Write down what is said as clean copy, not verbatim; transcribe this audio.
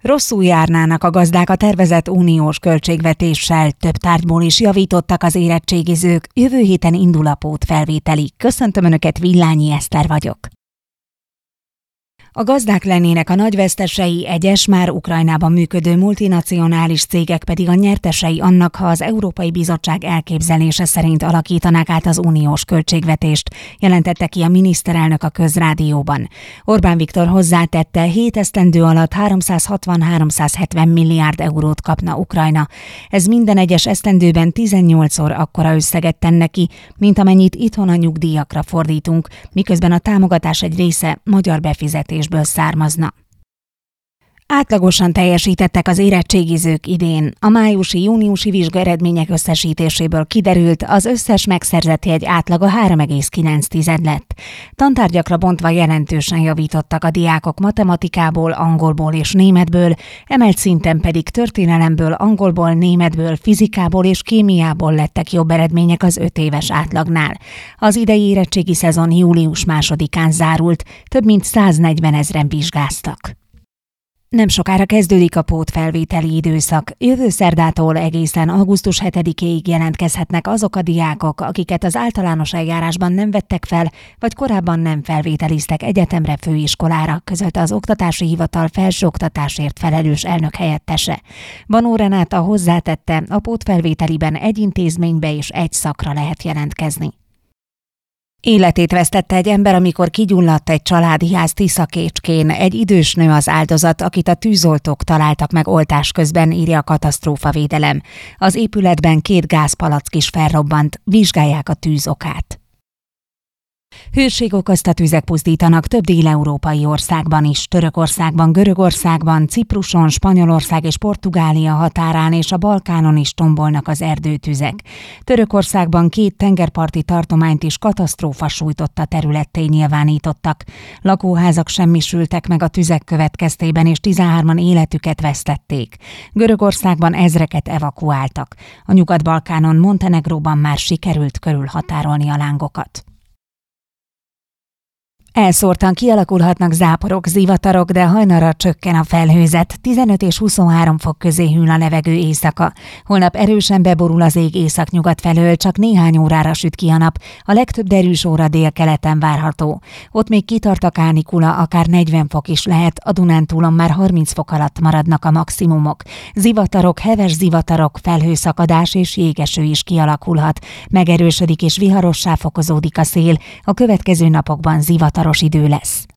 Rosszul járnának a gazdák a tervezett uniós költségvetéssel, több tárgyból is javítottak az érettségizők, jövő héten indul a pótfelvételi. Köszöntöm Önöket, Villányi Eszter vagyok. A gazdák lennének a nagy vesztesei, egyes már Ukrajnában működő multinacionális cégek pedig a nyertesei annak, ha az Európai Bizottság elképzelése szerint alakítanák át az uniós költségvetést, jelentette ki a miniszterelnök a Közrádióban. Orbán Viktor hozzátette, 7 esztendő alatt 360-370 milliárd eurót kapna Ukrajna. Ez minden egyes esztendőben 18-szor akkora összeget tenne ki, mint amennyit itthon a nyugdíjakra fordítunk, miközben a támogatás egy része magyar befizetésből származna. Átlagosan teljesítettek az érettségizők idén. A májusi-júniusi vizsgaeredmények összesítéséből kiderült, az összes megszerzett jegy átlaga 3,9 lett. Tantárgyakra bontva jelentősen javítottak a diákok matematikából, angolból és németből, emelt szinten pedig történelemből, angolból, németből, fizikából és kémiából lettek jobb eredmények az 5 éves átlagnál. Az idei érettségi szezon július 2-án zárult, több mint 140 000 vizsgáztak. Nem sokára kezdődik a pótfelvételi időszak. Jövő szerdától egészen augusztus 7-éig jelentkezhetnek azok a diákok, akiket az általános eljárásban nem vettek fel, vagy korábban nem felvételiztek egyetemre, főiskolára, közölte az Oktatási Hivatal felsőoktatásért felelős elnökhelyettese. Banó Renáta hozzátette, a pótfelvételiben egy intézménybe és egy szakra lehet jelentkezni. Életét vesztette egy ember, amikor kigyulladt egy családi ház Tiszakécskén. Egy idős nő az áldozat, akit a tűzoltók találtak meg oltás közben, írja a katasztrófavédelem. Az épületben 2 gázpalack is felrobbant, vizsgálják a tűz okát. Hőség okozta tüzek pusztítanak több dél-európai országban is, Törökországban, Görögországban, Cipruson, Spanyolország és Portugália határán és a Balkánon is tombolnak az erdőtüzek. Törökországban 2 tengerparti tartományt is katasztrófa sújtotta területté nyilvánítottak. Lakóházak semmisültek meg a tüzek következtében, és 13-an életüket vesztették. Görögországban ezreket evakuáltak. A Nyugat-Balkánon, Montenegróban már sikerült körülhatárolni a lángokat. Elszórtan kialakulhatnak záporok, zivatarok, de hajnalra csökken a felhőzet. 15 és 23 fok közé hűl a levegő éjszaka. Holnap erősen beborul az ég északnyugat felől, csak néhány órára süt ki a nap. A legtöbb derűs óra délkeleten várható. Ott még kitart a kánikula, akár 40 fok is lehet, a Dunántúlon már 30 fok alatt maradnak a maximumok. Zivatarok, heves zivatarok, felhőszakadás és jégeső is kialakulhat. Megerősödik és viharossá fokozódik a szél. A következő napokban zivataros idő lesz.